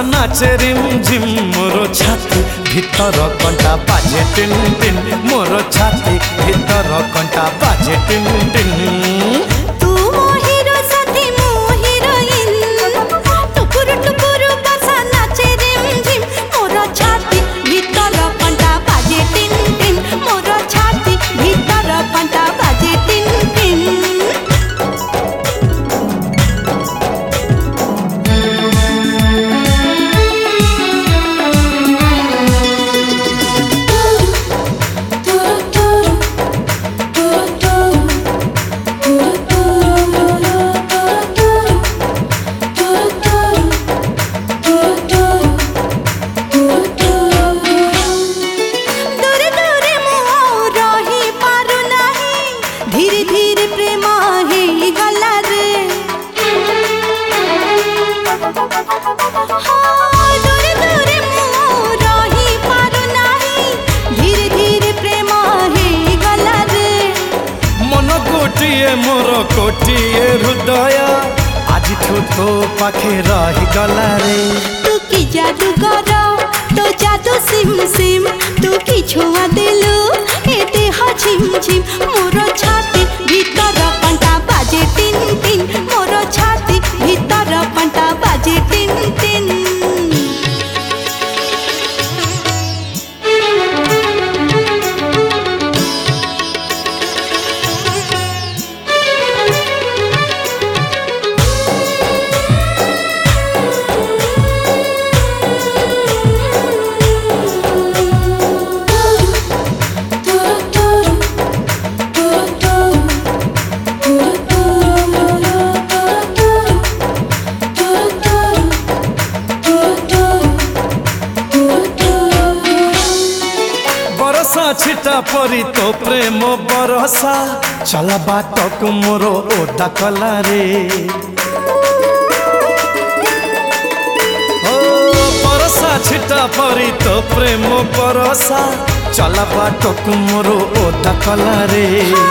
नाचे रिम झिम मोर छाती भीतर कंटा बाजे टिन टिन मोर छाती भीतर कंटा बाजे टिन टिन। तू मो हीरो साथी मो हीरोइन टुकुर टुकुर बसा नाचे रिम झिम मोर छाती भीतर कंटा बाजे टिन टिन मोर छाती भीतर कंटा बाजे टिन टिन। धीरे धीरे प्रेम ही गला रे दूरे दूरे मोर ही पार नाही धीरे धीरे प्रेम ही गला रे। मन गोटिए मोर कोटिए हृदय आज तो पाखे रही गला रे। तू की जादू कर तो जादू सिम सिम तू की छुआ दिलु ए देह झिम झिम मोर छाती भीतर कंटा बाजे टिन टिन मोर छाती भीतर कंटा बाजे टिन टिन। छिटा परी तो प्रेम बरसा चल बाट को मोर ओदा कला रे। ओ बरसा छिटा परी तो प्रेम बरसा चल बाट को मोर ओदा कला रे।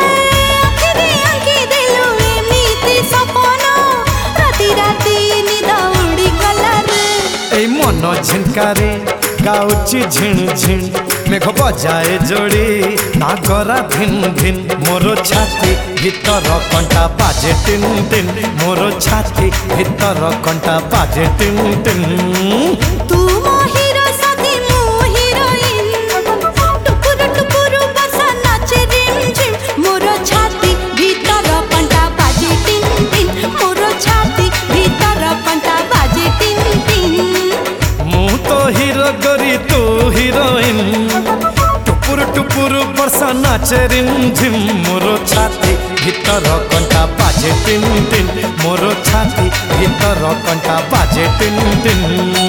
ए मन झिनकारे गाउची झिण झिण मेघ बजाए जोड़ी नागरा भिन भिन मोर छाती भीतर कंटा बाजे टिन टिन मोर छाती भीतर कंटा बाजे टिन टिन। तू मो हीरो साथी मो हीरोइन टुकुर टुकुर बसा नाचे रिम झिम मोर छाती भीतर कंटा बाजे टिन टिन मोर छाती भीतर कंटा बाजे टिन टिन। मु तो हीरो गरी तू हीरोइन टुपुर टुपुर बरसा नाचे रिम झिम मोर छाती भीतर कंटा बाजे टिन टिन मोर छाती भीतर कंटा बाजे टिन टिन।